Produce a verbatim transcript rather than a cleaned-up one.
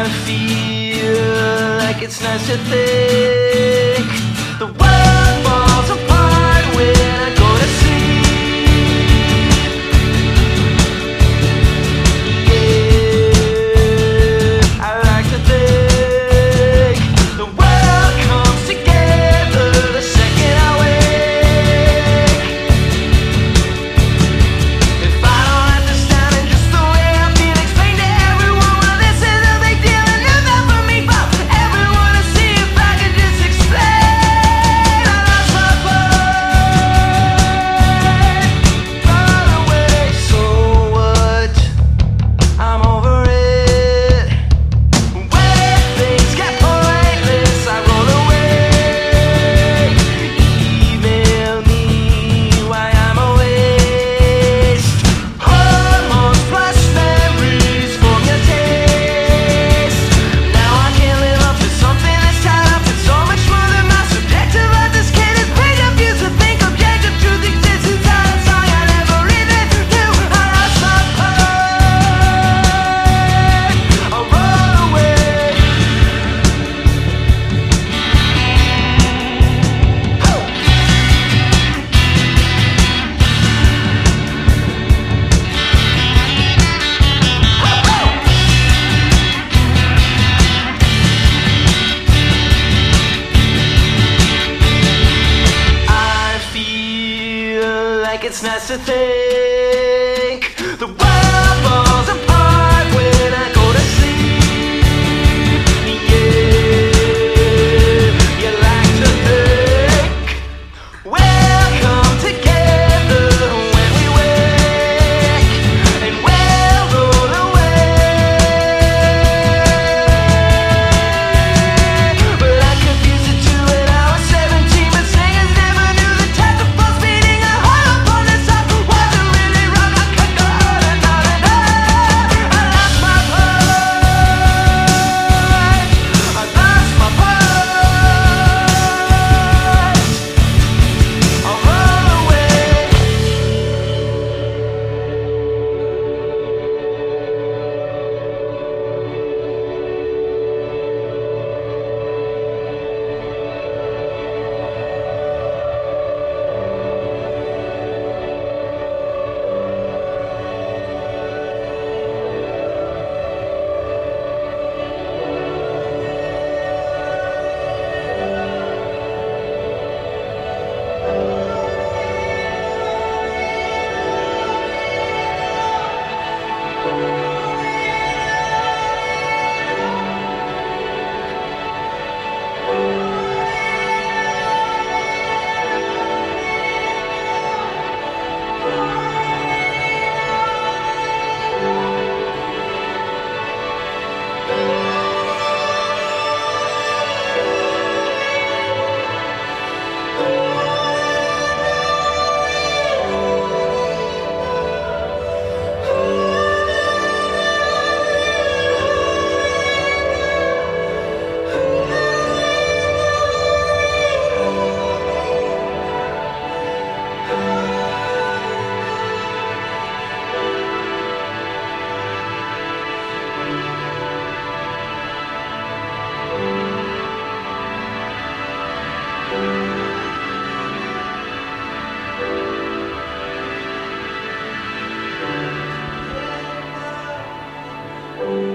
I feel like it's nice to think the world falls apart when I go to sleep. Yeah, I like to think the world comes together the second I wake. If I don't understand it just the way I feel, explain to everyone, well, this is a big deal, and if that for me, for everyone to see, if I could just explain. I lost my mind, run away. So what? I'm over it. When things get pointless, I roll away. Email me why I'm a waste. Hormones plus memories form your taste. Now I can't live up to something that's tied up with so much more than my subjective understanding. Way confused to think objective truth exists inside a song I never even knew. I lost my mind. I'll run away. I feel like it's nice to think the world falls apart when I go to sleep. Yeah, you like to think we'll come together when we wake, and we'll roll away. But I confused it too when I was seventeen, but singers never knew the type of pulse beating a heart upon the top wasn't really wrong. I could go on and on and on. I lost my mind. I lost my mind. I'll run away. Thank you.